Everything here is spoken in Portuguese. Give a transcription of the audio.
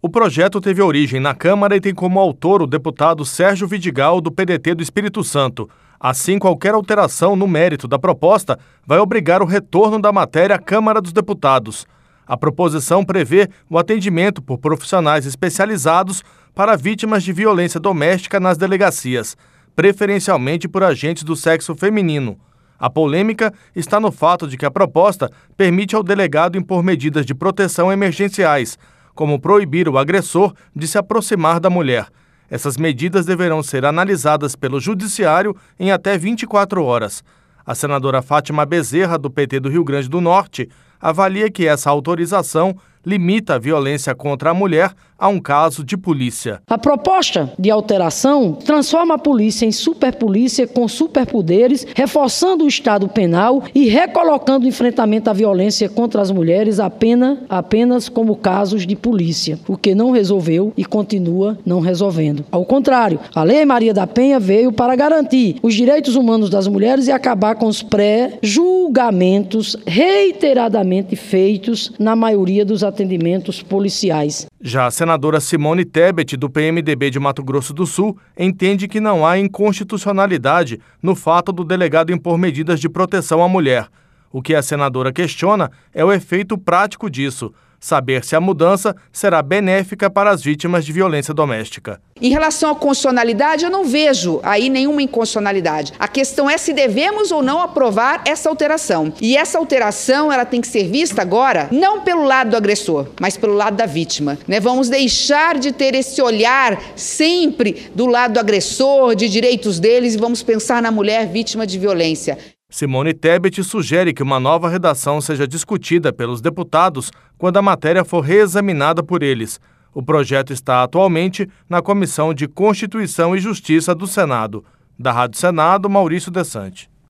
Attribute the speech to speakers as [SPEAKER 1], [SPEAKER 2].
[SPEAKER 1] O projeto teve origem na Câmara e tem como autor o deputado Sérgio Vidigal, do PDT do Espírito Santo. Assim, qualquer alteração no mérito da proposta vai obrigar o retorno da matéria à Câmara dos Deputados. A proposição prevê o atendimento por profissionais especializados para vítimas de violência doméstica nas delegacias, preferencialmente por agentes do sexo feminino. A polêmica está no fato de que a proposta permite ao delegado impor medidas de proteção emergenciais, como proibir o agressor de se aproximar da mulher. Essas medidas deverão ser analisadas pelo Judiciário em até 24 horas. A senadora Fátima Bezerra, do PT do Rio Grande do Norte, avalia que essa autorização limita a violência contra a mulher a um caso de polícia.
[SPEAKER 2] A proposta de alteração transforma a polícia em superpolícia com superpoderes, reforçando o Estado penal e recolocando o enfrentamento à violência contra as mulheres apenas como casos de polícia, o que não resolveu e continua não resolvendo. Ao contrário, a Lei Maria da Penha veio para garantir os direitos humanos das mulheres e acabar com os pré-julgamentos reiteradamente feitos na maioria dos atendimentos policiais.
[SPEAKER 1] Já a senadora Simone Tebet, do PMDB de Mato Grosso do Sul, entende que não há inconstitucionalidade no fato do delegado impor medidas de proteção à mulher. O que a senadora questiona é o efeito prático disso, saber se a mudança será benéfica para as vítimas de violência doméstica.
[SPEAKER 3] Em relação à constitucionalidade, eu não vejo aí nenhuma inconstitucionalidade. A questão é se devemos ou não aprovar essa alteração. E essa alteração ela tem que ser vista agora, não pelo lado do agressor, mas pelo lado da vítima. Vamos deixar de ter esse olhar sempre do lado do agressor, de direitos deles, e vamos pensar na mulher vítima de violência.
[SPEAKER 1] Simone Tebet sugere que uma nova redação seja discutida pelos deputados quando a matéria for reexaminada por eles. O projeto está atualmente na Comissão de Constituição e Justiça do Senado. Da Rádio Senado, Maurício Desante.